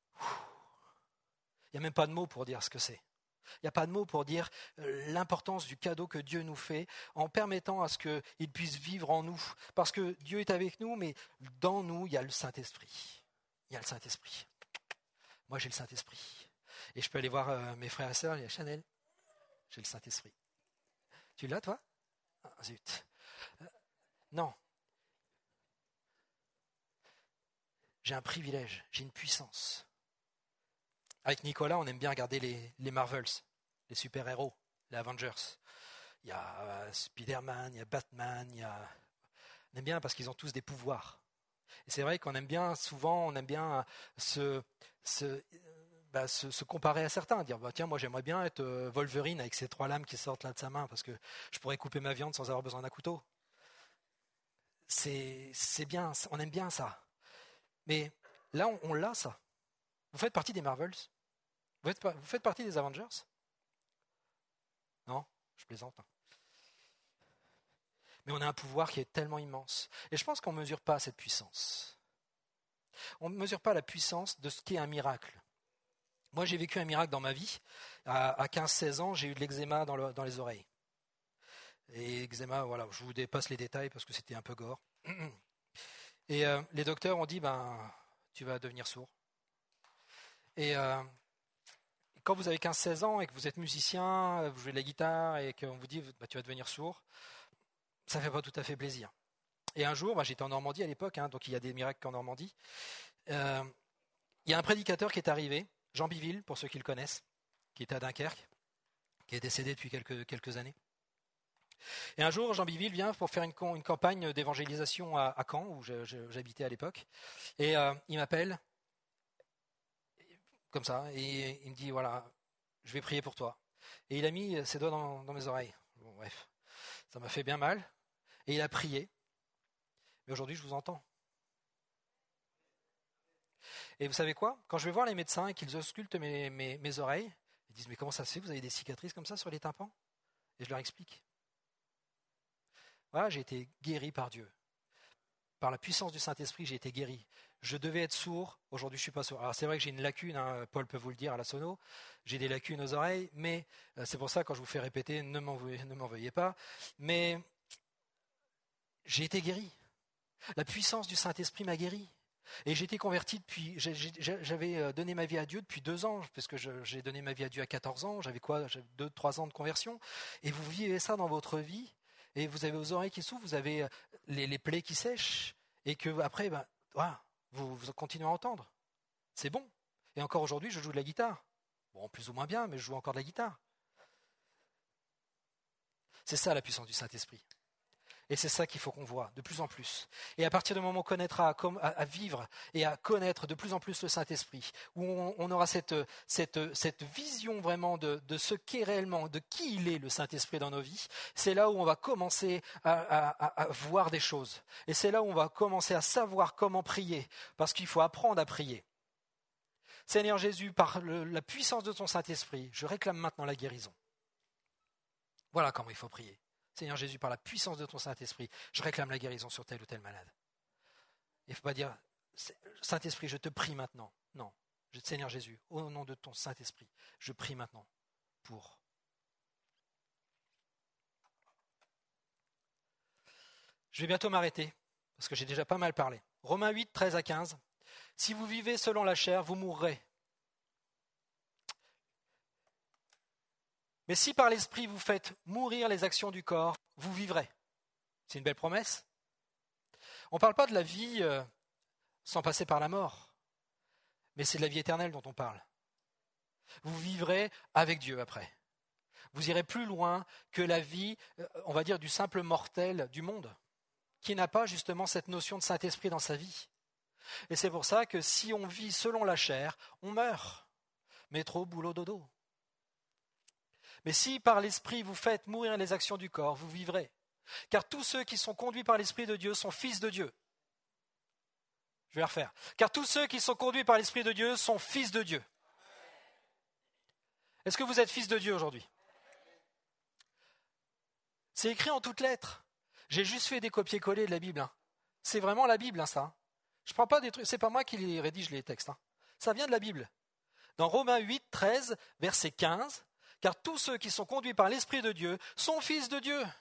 Il n'y a même pas de mots pour dire ce que c'est. Il n'y a pas de mots pour dire l'importance du cadeau que Dieu nous fait en permettant à ce qu'il puisse vivre en nous. Parce que Dieu est avec nous, mais dans nous, il y a le Saint-Esprit. Il y a le Saint-Esprit. Moi, j'ai le Saint-Esprit. Et je peux aller voir mes frères et sœurs, il y a Chanel. J'ai le Saint-Esprit. Tu l'as, toi? Ah, zut. Non. J'ai un privilège, j'ai une puissance. Avec Nicolas, on aime bien regarder les Marvels, les super-héros, les Avengers. Il y a Spider-Man, il y a Batman, on aime bien parce qu'ils ont tous des pouvoirs. Et c'est vrai qu'on aime bien, souvent, on aime bien se comparer à certains, dire tiens, moi j'aimerais bien être Wolverine avec ces 3 lames qui sortent là de sa main parce que je pourrais couper ma viande sans avoir besoin d'un couteau. C'est bien, on aime bien ça. Mais là, on l'a, ça. Vous faites partie des Marvels? Vous faites partie des Avengers? Non, je plaisante. Mais on a un pouvoir qui est tellement immense. Et je pense qu'on ne mesure pas cette puissance. On ne mesure pas la puissance de ce qu'est un miracle. Moi, j'ai vécu un miracle dans ma vie. À 15-16 ans, j'ai eu de l'eczéma dans les oreilles. Et eczéma, voilà, je vous dépasse les détails parce que c'était un peu gore. Et les docteurs ont dit, tu vas devenir sourd. Et quand vous avez 15-16 ans et que vous êtes musicien, vous jouez de la guitare et qu'on vous dit, tu vas devenir sourd, ça ne fait pas tout à fait plaisir. Et un jour, j'étais en Normandie à l'époque, donc il y a des miracles qu'en Normandie. Il y a un prédicateur qui est arrivé, Jean Biville, pour ceux qui le connaissent, qui était à Dunkerque, qui est décédé depuis quelques années. Et un jour, Jean Biville vient pour faire une campagne d'évangélisation à Caen, où j'habitais à l'époque. Et il m'appelle, comme ça, et il me dit, voilà, je vais prier pour toi. Et il a mis ses doigts dans mes oreilles. Bon, bref, ça m'a fait bien mal. Et il a prié. Mais aujourd'hui, je vous entends. Et vous savez quoi? Quand je vais voir les médecins et qu'ils auscultent mes oreilles, ils disent, mais comment ça se fait? Vous avez des cicatrices comme ça sur les tympans? Et je leur explique. Voilà, j'ai été guéri par Dieu. Par la puissance du Saint-Esprit, j'ai été guéri. Je devais être sourd, aujourd'hui je ne suis pas sourd. Alors c'est vrai que j'ai une lacune, Paul peut vous le dire à la sono, j'ai des lacunes aux oreilles, mais c'est pour ça quand je vous fais répéter, ne m'en veuillez pas, mais j'ai été guéri. La puissance du Saint-Esprit m'a guéri. Et j'ai été converti j'avais donné ma vie à Dieu depuis 2 ans, parce que j'ai donné ma vie à Dieu à 14 ans, j'avais 2-3 ans de conversion, et vous vivez ça dans votre vie, et vous avez vos oreilles qui s'ouvrent, vous avez les plaies qui sèchent, et que après, voilà, vous continuez à entendre. C'est bon. Et encore aujourd'hui, je joue de la guitare. Bon, plus ou moins bien, mais je joue encore de la guitare. C'est ça la puissance du Saint-Esprit. Et c'est ça qu'il faut qu'on voit de plus en plus. Et à partir du moment où on connaîtra à vivre et à connaître de plus en plus le Saint-Esprit, où on aura cette vision vraiment de ce qu'est réellement, de qui il est le Saint-Esprit dans nos vies, c'est là où on va commencer à voir des choses. Et c'est là où on va commencer à savoir comment prier, parce qu'il faut apprendre à prier. Seigneur Jésus, par la puissance de ton Saint-Esprit, je réclame maintenant la guérison. Voilà comment il faut prier. Seigneur Jésus, par la puissance de ton Saint-Esprit, je réclame la guérison sur tel ou tel malade. Il ne faut pas dire, Saint-Esprit, je te prie maintenant. Non, Seigneur Jésus, au nom de ton Saint-Esprit, je prie maintenant pour. Je vais bientôt m'arrêter, parce que j'ai déjà pas mal parlé. Romains 8, 13 à 15. Si vous vivez selon la chair, vous mourrez. Mais si par l'Esprit vous faites mourir les actions du corps, vous vivrez. C'est une belle promesse. On ne parle pas de la vie sans passer par la mort, mais c'est de la vie éternelle dont on parle. Vous vivrez avec Dieu après. Vous irez plus loin que la vie, on va dire, du simple mortel du monde, qui n'a pas justement cette notion de Saint-Esprit dans sa vie. Et c'est pour ça que si on vit selon la chair, on meurt. Métro, boulot, dodo. Mais si par l'Esprit vous faites mourir les actions du corps, vous vivrez. Car tous ceux qui sont conduits par l'Esprit de Dieu sont fils de Dieu. Je vais la refaire. Car tous ceux qui sont conduits par l'Esprit de Dieu sont fils de Dieu. Est-ce que vous êtes fils de Dieu aujourd'hui? C'est écrit en toutes lettres. J'ai juste fait des copier-coller de la Bible. C'est vraiment la Bible, ça. Je ne prends pas des trucs, c'est pas moi qui rédige les textes. Ça vient de la Bible. Dans Romains 8, 13, verset 15, car tous ceux qui sont conduits par l'Esprit de Dieu sont fils de Dieu.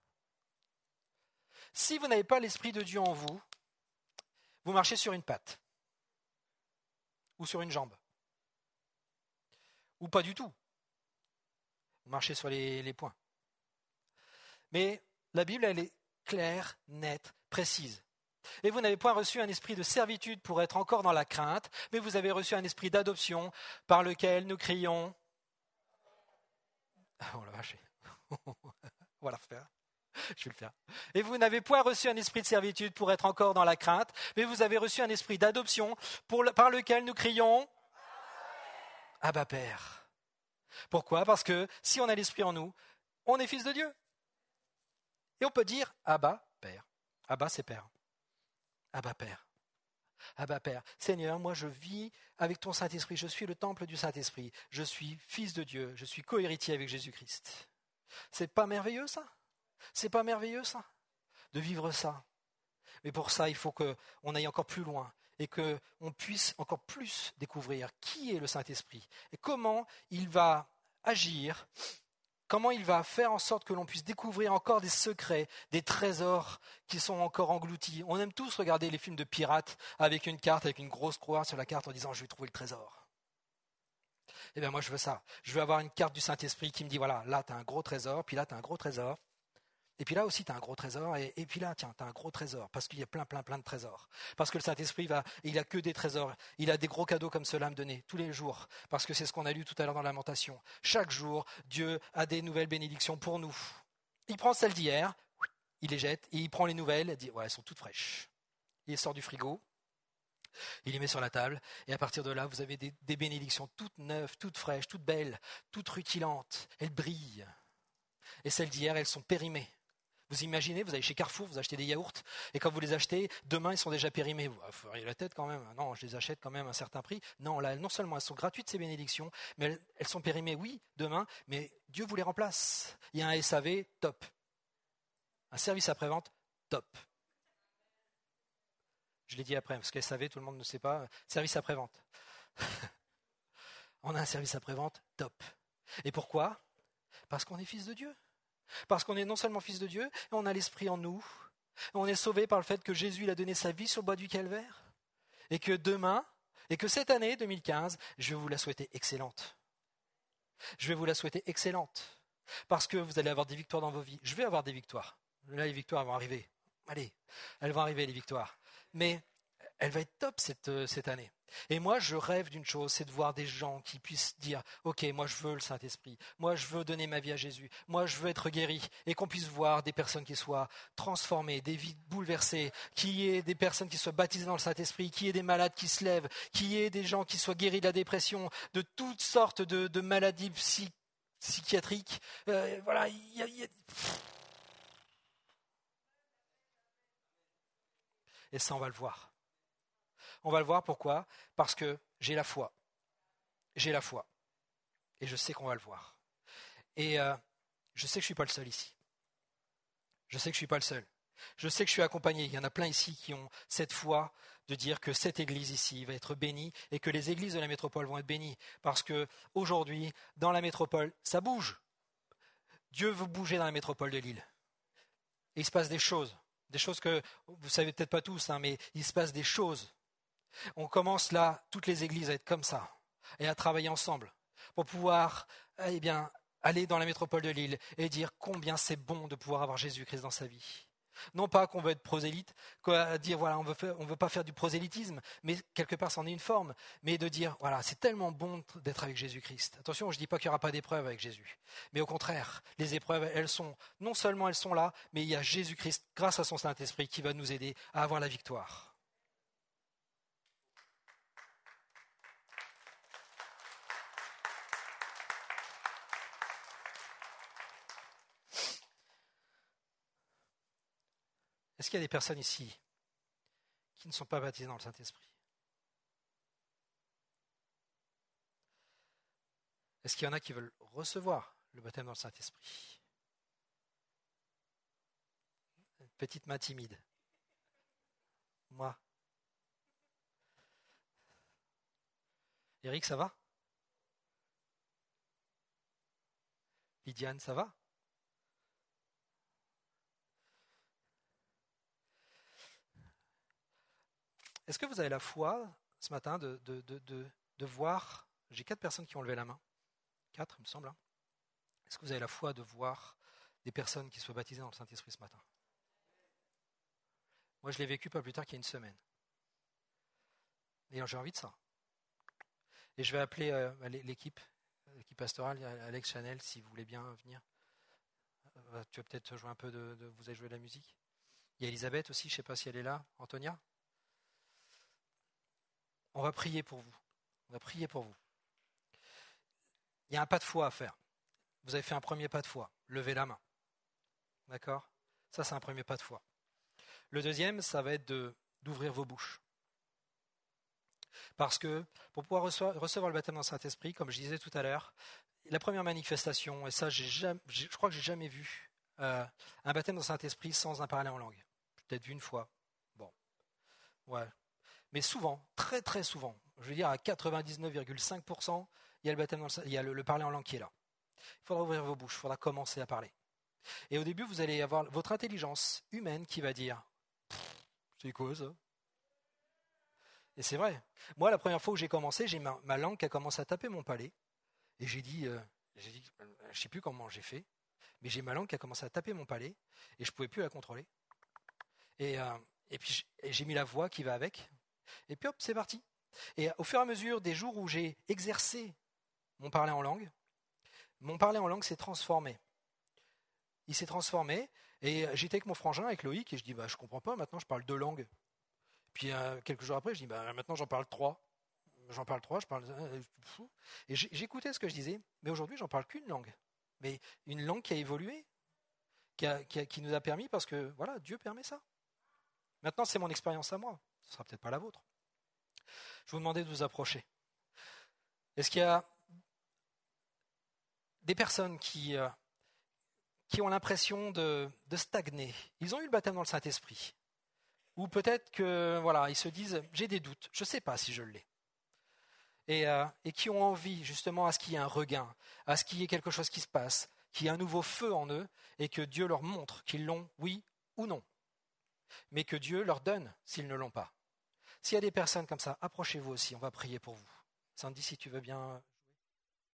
Si vous n'avez pas l'Esprit de Dieu en vous, vous marchez sur une patte. Ou sur une jambe. Ou pas du tout. Vous marchez sur les poings. Mais la Bible, elle est claire, nette, précise. Et vous n'avez point reçu un esprit de servitude pour être encore dans la crainte, mais vous avez reçu un esprit d'adoption par lequel nous crions. Oh la vache. On va la refaire. Je vais le faire. Et vous n'avez point reçu un esprit de servitude pour être encore dans la crainte, mais vous avez reçu un esprit d'adoption par lequel nous crions Abba Père. Pourquoi? Parce que si on a l'esprit en nous, on est fils de Dieu. Et on peut dire Abba Père. Abba c'est Père. Abba Père. Abba Père. Seigneur, moi je vis avec ton Saint-Esprit, je suis le temple du Saint-Esprit, je suis fils de Dieu, je suis co-héritier avec Jésus-Christ. C'est pas merveilleux ça? C'est pas merveilleux ça? De vivre ça. Mais pour ça, il faut qu'on aille encore plus loin et qu'on puisse encore plus découvrir qui est le Saint-Esprit et comment il va agir, comment il va faire en sorte que l'on puisse découvrir encore des secrets, des trésors qui sont encore engloutis. On aime tous regarder les films de pirates avec une carte, avec une grosse croix sur la carte en disant « je vais trouver le trésor ». Eh bien moi je veux ça. Je veux avoir une carte du Saint-Esprit qui me dit « voilà, là tu as un gros trésor, puis là tu as un gros trésor ». Et puis là aussi, tu as un gros trésor, et puis là, tiens, tu as un gros trésor, parce qu'il y a plein de trésors. Parce que le Saint-Esprit, il n'a que des trésors, il a des gros cadeaux comme cela à me donner, tous les jours, parce que c'est ce qu'on a lu tout à l'heure dans la Lamentation. Chaque jour, Dieu a des nouvelles bénédictions pour nous. Il prend celles d'hier, il les jette, et il prend les nouvelles, il dit, ouais, elles sont toutes fraîches. Il les sort du frigo, il les met sur la table, et à partir de là, vous avez des bénédictions toutes neuves, toutes fraîches, toutes belles, toutes rutilantes, elles brillent. Et celles d'hier, elles sont périmées. Vous imaginez, vous allez chez Carrefour, vous achetez des yaourts, et quand vous les achetez, demain ils sont déjà périmés. Vous feriez la tête quand même. Non, je les achète quand même à un certain prix. Non, là, non seulement elles sont gratuites ces bénédictions, mais elles sont périmées, oui, demain, mais Dieu vous les remplace. Il y a un SAV, top. Un service après-vente, top. Je l'ai dit après, parce que SAV, tout le monde ne sait pas. Service après-vente. On a un service après-vente, top. Et pourquoi? Parce qu'on est fils de Dieu. Parce qu'on est non seulement fils de Dieu, et on a l'Esprit en nous. On est sauvé par le fait que Jésus il a donné sa vie sur le bois du calvaire. Et que demain, et que cette année 2015, je vais vous la souhaiter excellente. Je vais vous la souhaiter excellente. Parce que vous allez avoir des victoires dans vos vies. Je vais avoir des victoires. Là, les victoires vont arriver. Allez, elles vont arriver, les victoires. Mais elle va être top cette année. Et moi, je rêve d'une chose, c'est de voir des gens qui puissent dire « Ok, moi je veux le Saint-Esprit, moi je veux donner ma vie à Jésus, moi je veux être guéri », et qu'on puisse voir des personnes qui soient transformées, des vies bouleversées, qu'il y ait des personnes qui soient baptisées dans le Saint-Esprit, qu'il y ait des malades qui se lèvent, qu'il y ait des gens qui soient guéris de la dépression, de toutes sortes de maladies psychiatriques. Voilà, Et ça, on va le voir. On va le voir, pourquoi ? Parce que j'ai la foi. J'ai la foi. Et je sais qu'on va le voir. Et je sais que je ne suis pas le seul ici. Je sais que je ne suis pas le seul. Je sais que je suis accompagné. Il y en a plein ici qui ont cette foi de dire que cette église ici va être bénie et que les églises de la métropole vont être bénies. Parce qu'aujourd'hui, dans la métropole, ça bouge. Dieu veut bouger dans la métropole de Lille. Et il se passe des choses que vous ne savez peut-être pas tous, mais il se passe des choses. On commence là, toutes les églises à être comme ça et à travailler ensemble pour pouvoir aller dans la métropole de Lille et dire combien c'est bon de pouvoir avoir Jésus-Christ dans sa vie. Non pas qu'on veut être prosélyte, dire voilà, on veut pas faire du prosélytisme, mais quelque part c'en est une forme, mais de dire voilà, c'est tellement bon d'être avec Jésus-Christ. Attention, je ne dis pas qu'il n'y aura pas d'épreuves avec Jésus, mais au contraire, les épreuves, non seulement elles sont là, mais il y a Jésus-Christ, grâce à son Saint-Esprit, qui va nous aider à avoir la victoire. Est-ce qu'il y a des personnes ici qui ne sont pas baptisées dans le Saint-Esprit ? Est-ce qu'il y en a qui veulent recevoir le baptême dans le Saint-Esprit ? Une petite main timide. Moi. Eric, ça va ? Lydiane, ça va ? Est-ce que vous avez la foi ce matin de voir, j'ai 4 personnes qui ont levé la main, 4 il me semble, est-ce que vous avez la foi de voir des personnes qui soient baptisées dans le Saint-Esprit ce matin ? Moi je l'ai vécu pas plus tard qu'il y a une semaine. Et j'ai envie de ça. Et je vais appeler l'équipe pastorale, Alex Chanel, si vous voulez bien venir. Tu vas peut-être jouer un peu vous avez joué de la musique. Il y a Elisabeth aussi, je ne sais pas si elle est là. Antonia ? On va prier pour vous. On va prier pour vous. Il y a un pas de foi à faire. Vous avez fait un premier pas de foi. Levez la main. D'accord ? Ça, c'est un premier pas de foi. Le deuxième, ça va être d'ouvrir vos bouches. Parce que pour pouvoir recevoir le baptême dans le Saint-Esprit, comme je disais tout à l'heure, la première manifestation, et ça, je crois que j'ai jamais vu un baptême dans le Saint-Esprit sans un parler en langue. J'ai peut-être vu une fois. Bon. Ouais. Mais souvent, très très souvent, je veux dire à 99,5%, il y a le baptême il y a le parler en langue qui est là. Il faudra ouvrir vos bouches, il faudra commencer à parler. Et au début, vous allez avoir votre intelligence humaine qui va dire « C'est quoi ça ?» Et c'est vrai. Moi, la première fois où j'ai commencé, j'ai ma langue qui a commencé à taper mon palais. Et j'ai dit, je ne sais plus comment j'ai fait, mais j'ai ma langue qui a commencé à taper mon palais et je ne pouvais plus la contrôler. Et puis j'ai mis la voix qui va avec. Et puis hop, c'est parti. Et au fur et à mesure des jours où j'ai exercé mon parler en langue s'est transformé. Il s'est transformé et j'étais avec mon frangin, avec Loïc, et je dis je comprends pas, maintenant je parle 2 langues. Puis quelques jours après, je dis maintenant j'en parle 3. J'en parle 3, et j'écoutais ce que je disais, mais aujourd'hui j'en parle qu'une langue. Mais une langue qui a évolué, qui nous a permis, parce que voilà, Dieu permet ça. Maintenant c'est mon expérience à moi, ce ne sera peut-être pas la vôtre. Je vous demandais de vous approcher. Est-ce qu'il y a des personnes qui ont l'impression de stagner ? Ils ont eu le baptême dans le Saint-Esprit. Ou peut-être que voilà, ils se disent j'ai des doutes, je ne sais pas si je l'ai. Et qui ont envie justement à ce qu'il y ait un regain, à ce qu'il y ait quelque chose qui se passe, qu'il y ait un nouveau feu en eux et que Dieu leur montre qu'ils l'ont, oui ou non. Mais que Dieu leur donne s'ils ne l'ont pas. S'il y a des personnes comme ça, approchez-vous aussi, on va prier pour vous. Sandy, si tu veux bien